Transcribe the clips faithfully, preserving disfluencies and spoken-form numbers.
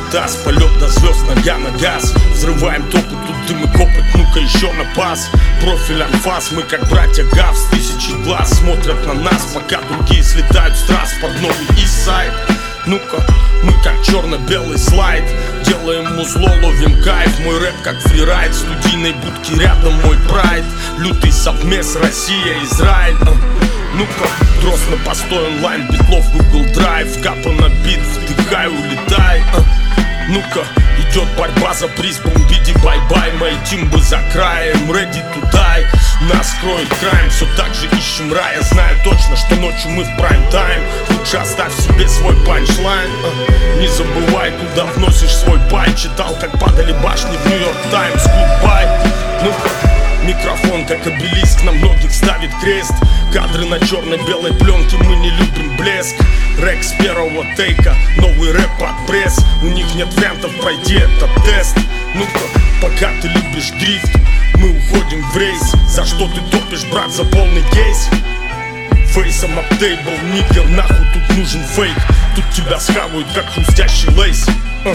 таз, полет до звезд, нога на газ. Взрываем топы, тут дым и копоть, ну-ка еще на пас. Профиль анфас, мы как братья Гавс. Тысячи глаз смотрят на нас, пока другие слетают с трасс. Под новый Eastside. Ну-ка, мы как черно-белый слайд. Делаем музло, ловим кайф. Мой рэп как фрирайд. В студийной будке рядом мой прайд. Лютый совмес, Россия, Израиль. а. Ну-ка, дрос на постой онлайн. Битлов, Google Drive. Капа на бит, вдыхай, улетай. а. Ну-ка, идет борьба за приз. Бомбиди, бай-бай. Мои тимбы за краем. Ready to die. Нас кроет крайм. Все так же ищем рай. Я знаю точно, что ночью мы в прайм-тайм. Лучше оставь себе свой панчлайн. а. Не забывай, куда вносишь свой пай. Читал, как падали башни в Нью-Йорк Таймс. Гудбай. Ну-ка, микрофон, как обелиск, на многих ставит крест. Кадры на черно-белой пленке, мы не любим блеск. Рэк с первого тейка, новый рэп под пресс. У них нет вариантов пройти этот тест. Ну-ка, пока ты любишь дрифт, мы уходим в рейс. За что ты топишь, брат, за полный кейс? Фейсом аптейбл, нигер, нахуй тут нужен фейк. Тут тебя схавают, как хрустящий лейс. а.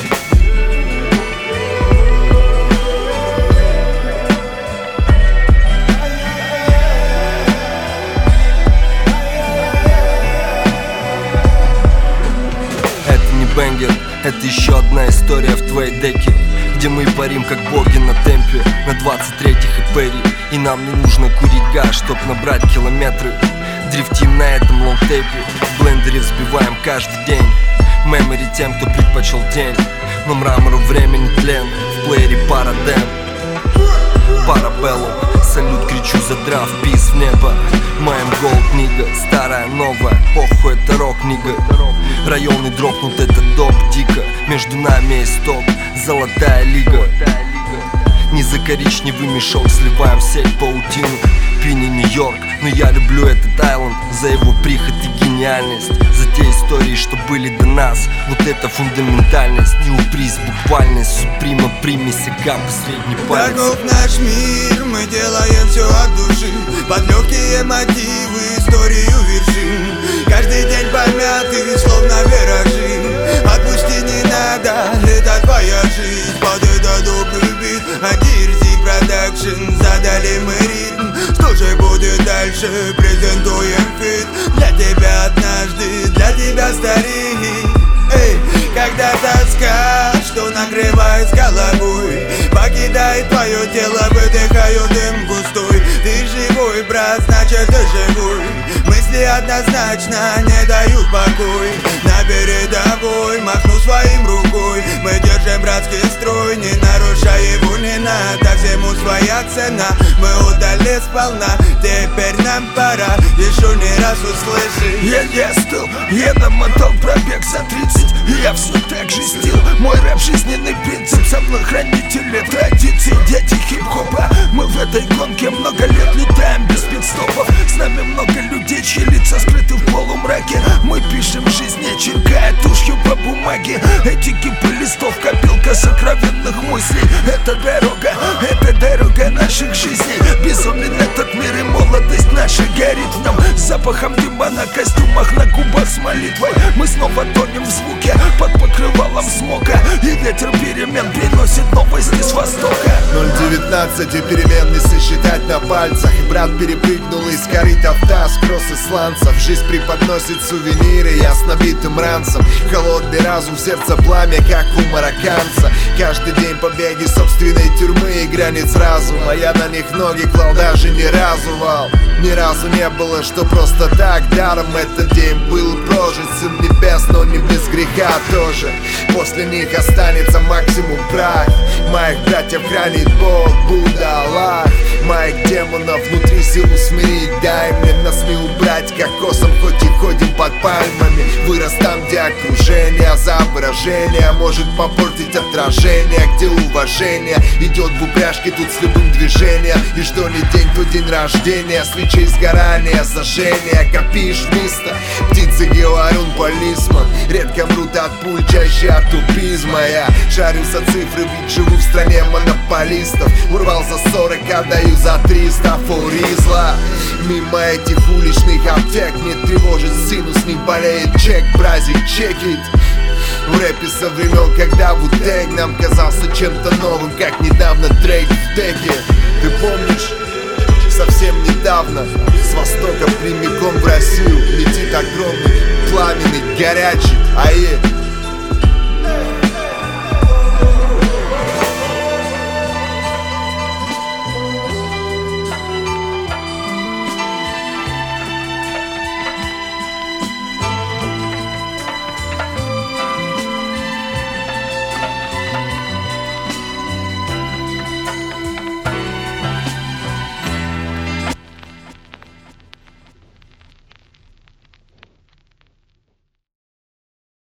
Бенгер, это еще одна история в твоей деке, где мы парим как боги на темпе, на двадцать третьих и Перри. И нам не нужно курить газ, чтоб набрать километры. Дрифтим на этом лонгтейпе, в блендере взбиваем каждый день. Мемори тем, кто предпочел день, но мрамору времени тлен. В плеере парадем, парабеллум. Салют кричу, задрав пис в небо. Моим голд, нига, старая, новая, похуй, это рок, нига. Районы дропнут, это доп, дико. Между нами есть топ, золотая лига. Не за коричневый мешок сливаем в сеть паутину. Пини Нью-Йорк, но я люблю этот айленд за его прихоть и гениальность. За те истории, что были до нас. Вот это фундаментальность, не упрись, буквальность. Суприма, примеси, капы, средний палец. Таков наш мир, мы делаем все от души. Под легкие мотивы историю вершим. Каждый день помятый, словно виражи. Отпусти, не надо, это твоя жизнь. Под это добрый бит, Адирзи продакшн. Задали мы ритм, что же будет дальше? Презентуем фит для тебя однажды, для тебя старик. Эй, когда тоска, что накрывает с головой, покидает твое тело, выдыхаю дым густой. Ты живой, брат, значит ты живой. Мысли однозначно не дают покой. На передовой махну своим рукой. Мы держим братский строй, не нарушая его, не надо. Всему своя цена, мы удали сполна. Теперь нам пора еще не раз услышать. Я не стыл, я намотал пробег за тридцать, и я все так же стил. Мой рэп жизненный принцип, со мной хранители традиций, дети хип-хопа. Мы в этой гонке много лет летаем без пидстопов. С нами много людей, чьи лица скрыты в полумраке. Мы пишем жизнь, не черкая тушью по бумаге. Эти кипы листов, копилка сокровенных мыслей. Это дорога, это дорога наших жизней. Безумен этот мир, и молодость наша горит в нам запахом дыма на костюмах, на губах с молитвой. Мы снова тонем в звуке под покрывалом смока, и ветер перемен приносит новости с востока. Ноль девятнадцать и перемен не сосчитать на пальцах. И брат перепрыгнул из корыта в таз, кросс исландцев. Жизнь преподносит сувениры ясно битым ранцем. Холодный разум, сердце пламя, как у марокканца. Каждый день побеги собственной тюрьмы и границ разума. Я на них ноги клал, даже ни разу вал. Ни разу не было, что просто так даром этот день был прожит. Сын небес, но не без греха тоже. После них останется максимум прах. Моих братьев хранит Бог, Будда, Аллах. Моих демонов внутри силу смирить. Дай мне нас не убрать кокосом, хоть и ходим под пальмами. Вырос там, где окружение за выражение может попортить отражение. Где уважение идет в упряжке, тут с любым движением. И что не день, то день рождения. Свечей сгорания, сожжения, копишь место. Птицы говорун, полисман. Редко мрут от пуль, чаще от тупизма. Я шарю за цифры, ведь живу в стране монополистов. Урвал за сорок, отдаю за триста. Форизла. Мимо этих уличных аптек не тревожит синус, не болеет чек, бразик чекит. В рэпе со времен, когда Ву-Тэнг нам казался чем-то новым, как недавно Дрейк в теке. Ты помнишь? Совсем недавно с востока прямиком в Россию летит огромный, пламенный, горячий АЭ.